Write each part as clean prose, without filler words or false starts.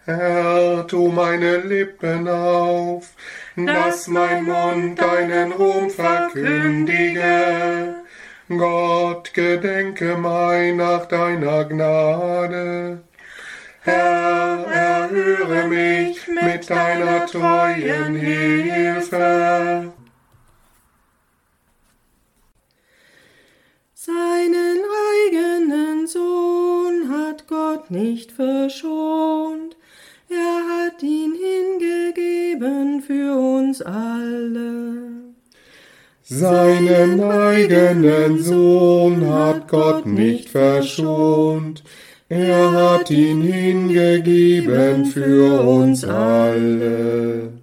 Herr, tu meine Lippen auf, dass mein Mund deinen Ruhm verkündige. Gott, gedenke mein nach deiner Gnade. Herr, erhöre mich mit deiner treuen Hilfe. Seinen eigenen Sohn hat Gott nicht verschont, er hat ihn hingegeben für uns alle. Seinen eigenen Sohn hat Gott nicht verschont, er hat ihn hingegeben für uns alle.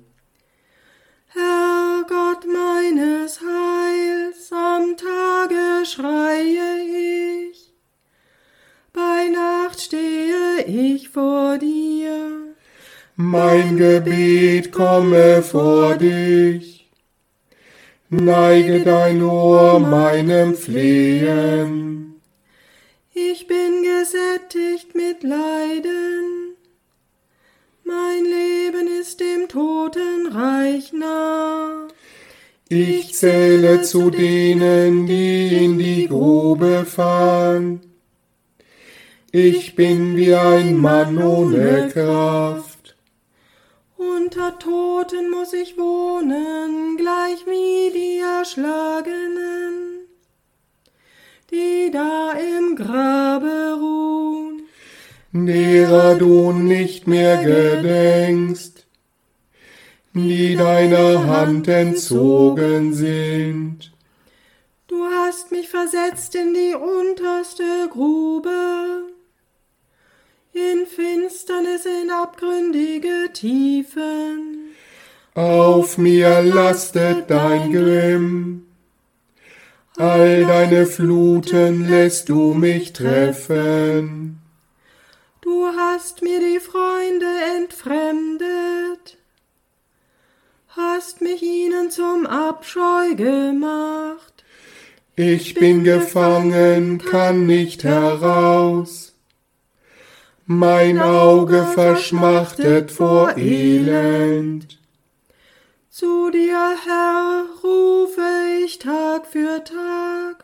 Herr Gott meines Heils, am Tage schreie ich, bei Nacht stehe ich vor dir. Mein Gebet komme vor dich, neige dein Ohr meinem Flehen. Ich bin gesättigt mit Leiden, mein Leben ist dem Totenreich nah. Ich zähle zu denen, die in die Grube fahren. Ich bin wie ein Mann ohne Kraft. Unter Toten muss ich wohnen, gleich wie die Erschlagenen, die da im Grabe ruhen. Derer du nicht mehr gedenkst, die deiner Hand entzogen sind. Du hast mich versetzt in die unterste Grube, in Finsternis, in abgründige Tiefen. Auf mir lastet dein Grimm, all deine Fluten lässt du mich treffen. Du hast mir die Freunde entfremdet, hast mich ihnen zum Abscheu gemacht. Ich bin gefangen, kann nicht heraus. Mein Auge verschmachtet vor Elend. Zu dir, Herr, rufe ich Tag für Tag,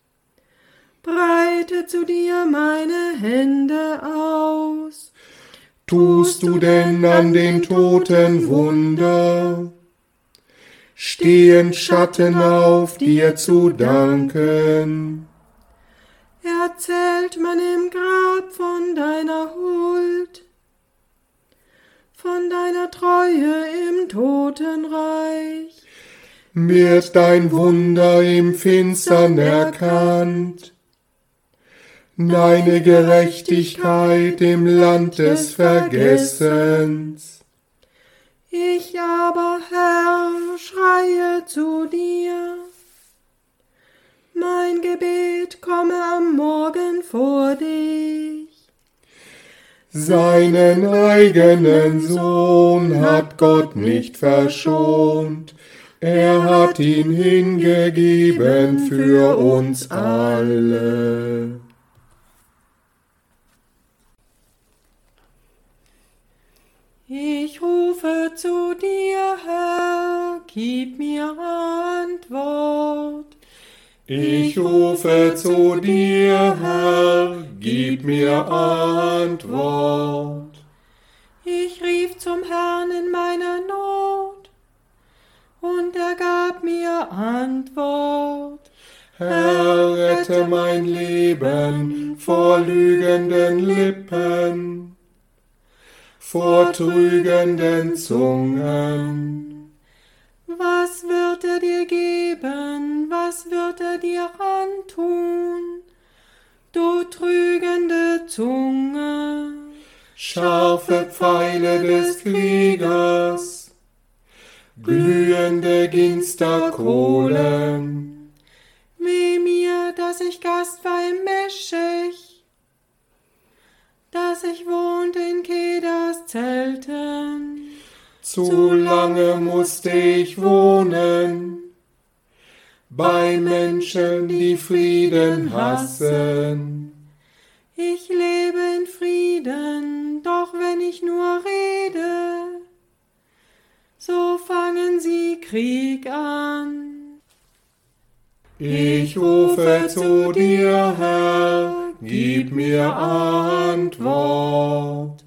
breite zu dir meine Hände aus. Tust du denn an den Toten Wunder? Stehen Schatten auf, dir zu danken? Erzählt man im Grab von deiner Huld, von deiner Treue im Totenreich. Wird dein Wunder im Finstern erkannt, deine Gerechtigkeit im Land des Vergessens? Ich aber, Herr, schreie zu dir. Mein Gebet komme am Morgen vor dich. Seinen eigenen Sohn hat Gott nicht verschont, er hat ihn hingegeben für uns alle. Ich rufe zu dir, Herr, gib mir Antwort. Ich rufe zu dir, Herr, gib mir Antwort. Ich rief zum Herrn in meiner Not, und er gab mir Antwort. Herr, rette mein Leben vor lügenden Lippen, vor trügenden Zungen. Was wird er dir geben, was wird er dir antun, du trügende Zunge? Scharfe Pfeile des Kriegers, glühende Ginsterkohlen. Weh mir, dass ich Gast war im Meschech, dass ich wohnte in Kedas Zelten. Zu lange musste ich wohnen bei Menschen, die Frieden hassen. Ich lebe in Frieden, doch wenn ich nur Krieg an. Ich rufe zu dir, Herr, gib mir Antwort.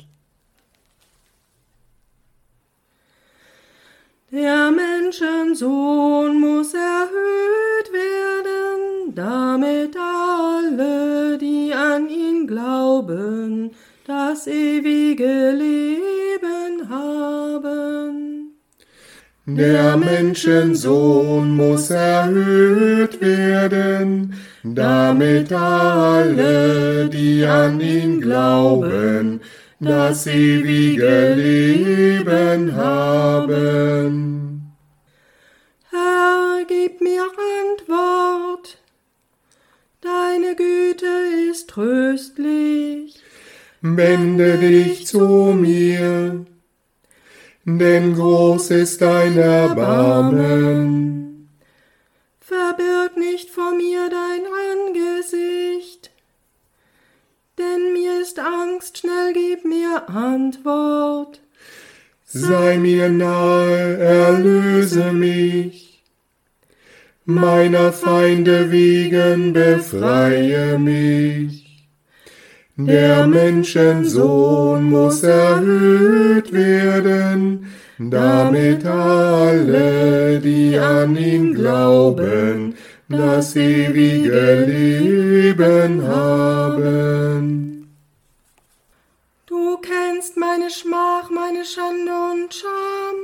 Der Menschensohn muss erhöht werden, damit alle, die an ihn glauben, das ewige Leben haben. Der Menschensohn muss erhöht werden, damit alle, die an ihn glauben, das ewige Leben haben. Herr, gib mir Antwort, deine Güte ist tröstlich. Wende dich zu mir, denn groß ist dein Erbarmen. Verbirg nicht vor mir dein Angesicht, denn mir ist Angst, schnell gib mir Antwort. Sei mir nahe, erlöse mich, meiner Feinde wegen befreie mich. Der Menschensohn muss erhöht werden, damit alle, die an ihn glauben, das ewige Leben haben. Du kennst meine Schmach, meine Schande und Scham.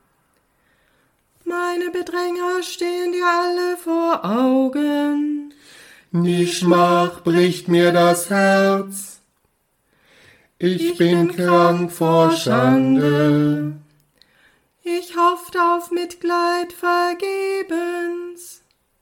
Meine Bedränger stehen dir alle vor Augen. Die Schmach bricht mir das Herz. Ich bin krank vor Schande. Ich hoffte auf Mitleid vergebens.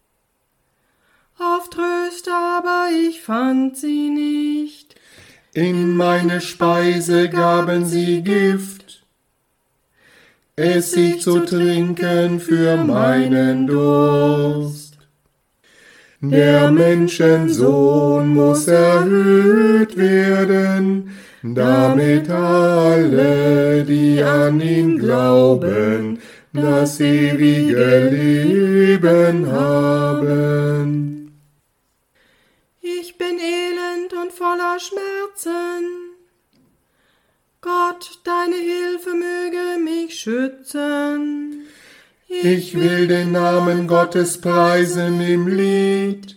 Auf Tröste, aber ich fand sie nicht. In meine Speise gaben sie Gift, Essig zu trinken für meinen Durst. Der Menschensohn muss erhöht werden, damit alle, die an ihn glauben, das ewige Leben haben. Ich bin elend und voller Schmerzen. Gott, deine Hilfe möge mich schützen. Ich will den Namen Gottes preisen im Lied.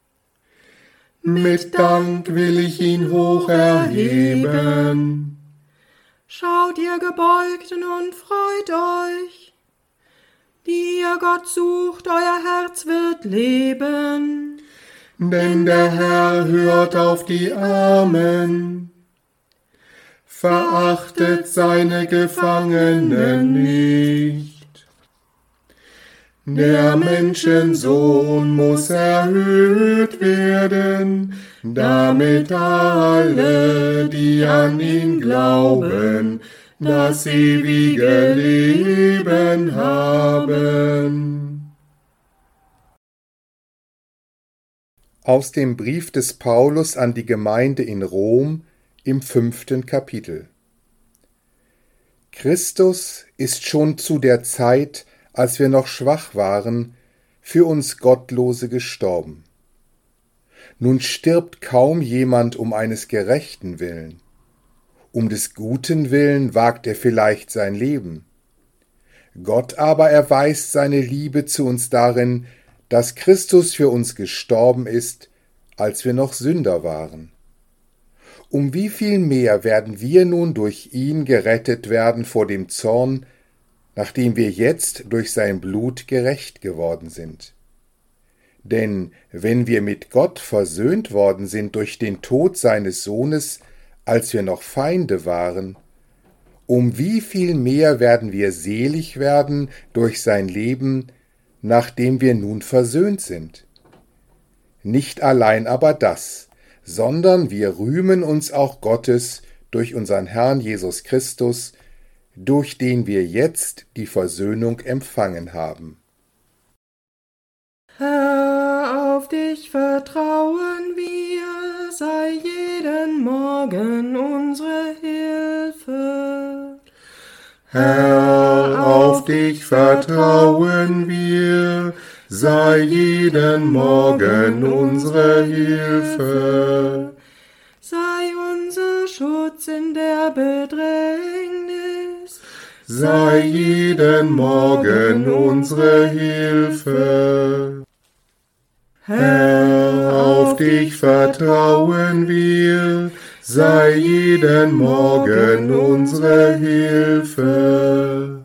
Mit Dank will ich ihn hoch erheben. Schaut, ihr Gebeugten, und freut euch. Die ihr Gott sucht, euer Herz wird leben. Denn der Herr hört auf die Armen, verachtet seine Gefangenen nicht. Der Menschensohn muss erhöht werden, damit alle, die an ihn glauben, das ewige Leben haben. Aus dem Brief des Paulus an die Gemeinde in Rom im 5. Kapitel. Christus ist schon zu der Zeit, als wir noch schwach waren, für uns Gottlose gestorben. Nun stirbt kaum jemand um eines Gerechten willen. Um des Guten willen wagt er vielleicht sein Leben. Gott aber erweist seine Liebe zu uns darin, dass Christus für uns gestorben ist, als wir noch Sünder waren. Um wie viel mehr werden wir nun durch ihn gerettet werden vor dem Zorn, nachdem wir jetzt durch sein Blut gerecht geworden sind. Denn wenn wir mit Gott versöhnt worden sind durch den Tod seines Sohnes, als wir noch Feinde waren, um wie viel mehr werden wir selig werden durch sein Leben, nachdem wir nun versöhnt sind. Nicht allein aber das, sondern wir rühmen uns auch Gottes durch unseren Herrn Jesus Christus, durch den wir jetzt die Versöhnung empfangen haben. Herr, auf dich vertrauen wir, sei jeden Morgen unsere Hilfe. Herr, auf dich vertrauen wir, sei jeden Morgen unsere Hilfe. Sei unser Schutz in der Bedrängnis, sei jeden Morgen unsere Hilfe. Herr, auf dich vertrauen wir, sei jeden Morgen unsere Hilfe.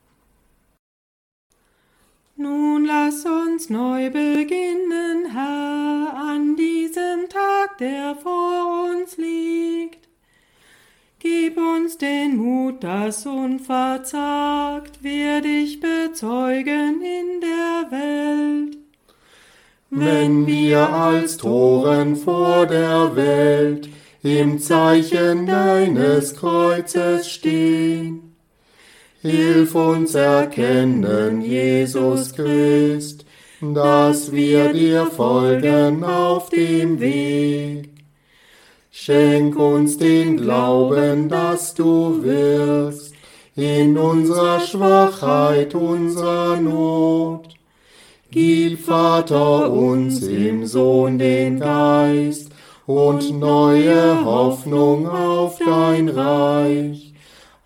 Nun lass uns neu beginnen, Herr, an diesem Tag, der vor uns liegt. Gib uns den Mut, dass unverzagt wir dich bezeugen in der Welt. Wenn wir als Toren vor der Welt im Zeichen deines Kreuzes stehen, hilf uns erkennen, Jesus Christ, dass wir dir folgen auf dem Weg. Schenk uns den Glauben, dass du wirkst in unserer Schwachheit, unserer Not. Gib, Vater, uns im Sohn den Geist und neue Hoffnung auf dein Reich.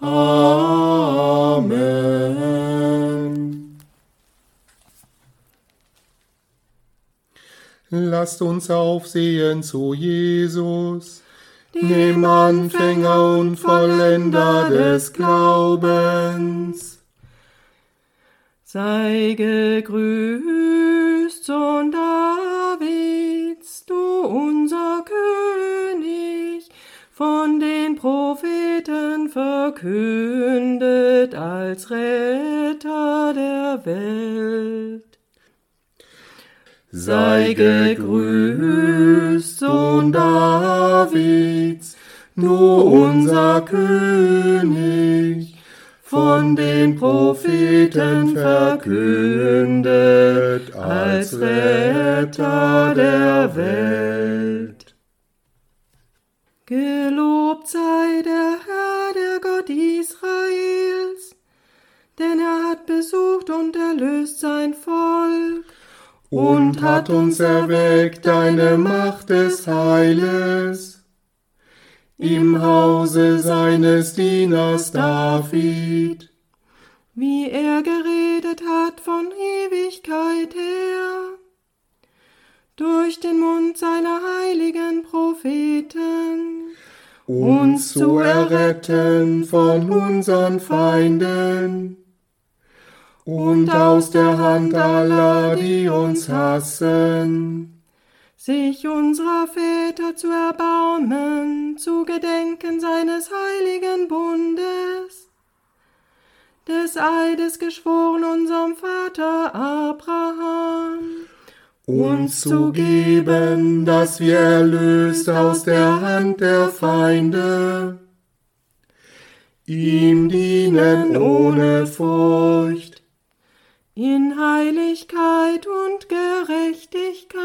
Amen. Lasst uns aufsehen zu Jesus, dem Anfänger und Vollender des Glaubens. Sei gegrüßt, Sohn Davids, du unser König, von den Propheten verkündet als Retter der Welt. Sei gegrüßt, Sohn Davids, du unser König, von den Propheten verkündet als Retter der Welt. Gelobt sei der Herr, der Gott Israels, denn er hat besucht und erlöst sein Volk und hat uns erweckt deine Macht des Heiles im Hause seines Dieners David, wie er geredet hat von Ewigkeit her, durch den Mund seiner heiligen Propheten, uns zu erretten von unseren Feinden und aus der Hand aller, die uns hassen, sich unserer Väter zu erbarmen, zu gedenken seines heiligen Bundes, des Eides geschworen unserem Vater Abraham, uns zu geben, dass wir erlöst aus der Hand der Feinde, ihm dienen ohne Furcht, in Heiligkeit und Gerechtigkeit,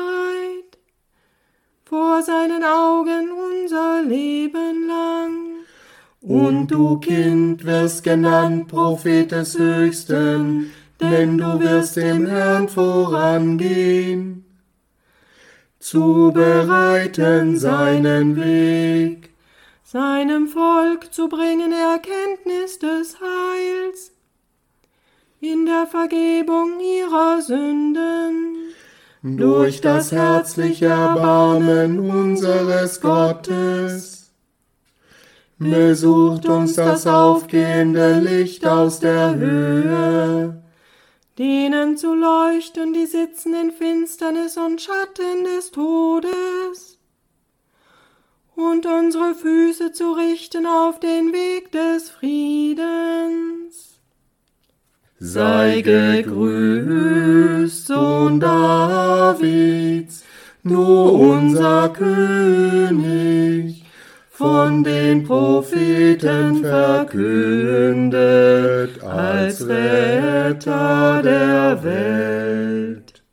vor seinen Augen unser Leben lang. Und du, Kind, wirst genannt Prophet des Höchsten, denn du wirst dem Herrn vorangehen, zu bereiten seinen Weg, seinem Volk zu bringen Erkenntnis des Heils, in der Vergebung ihrer Sünden, durch das herzliche Erbarmen unseres Gottes. Besucht uns das aufgehende Licht aus der Höhe, denen zu leuchten, die sitzen in Finsternis und Schatten des Todes, und unsere Füße zu richten auf den Weg des Friedens. Sei gegrüßt, Sohn Davids, du unser König, von den Propheten verkündet als Retter der Welt.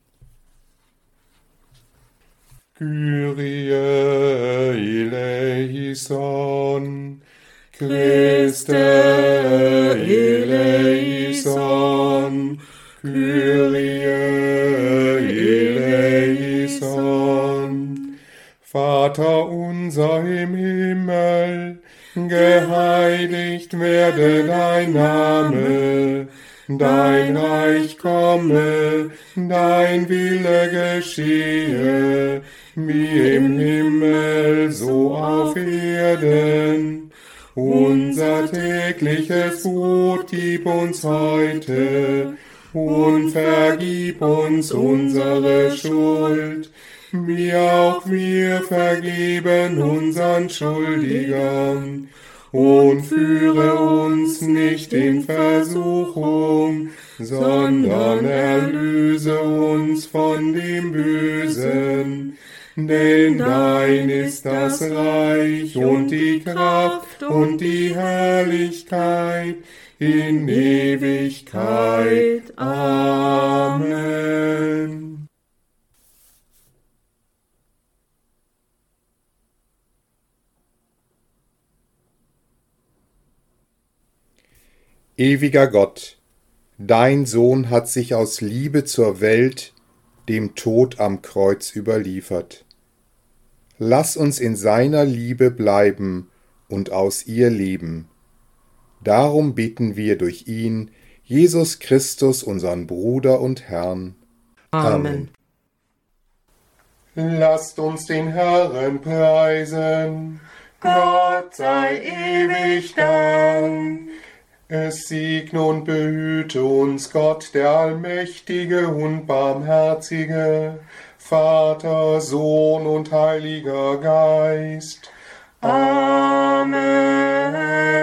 Kyrie eleison, Christe eleison. eleison, Kyrie eleison. Vater unser im Himmel, geheiligt werde dein Name, dein Reich komme, dein Wille geschehe, wie im Himmel, so auf Erden. Unser tägliches Brot gib uns heute und vergib uns unsere Schuld, wie auch wir vergeben unseren Schuldigern. Und führe uns nicht in Versuchung, sondern erlöse uns von dem Bösen. Denn dein ist das Reich und die Kraft und die Herrlichkeit in Ewigkeit. Amen. Ewiger Gott, dein Sohn hat sich aus Liebe zur Welt dem Tod am Kreuz überliefert. Lass uns in seiner Liebe bleiben und aus ihr leben. Darum bitten wir durch ihn, Jesus Christus, unseren Bruder und Herrn. Amen. Lasst uns den Herrn preisen. Gott sei ewig Dank. Es segne und behüte uns Gott, der Allmächtige und Barmherzige, Vater, Sohn und Heiliger Geist. Amen.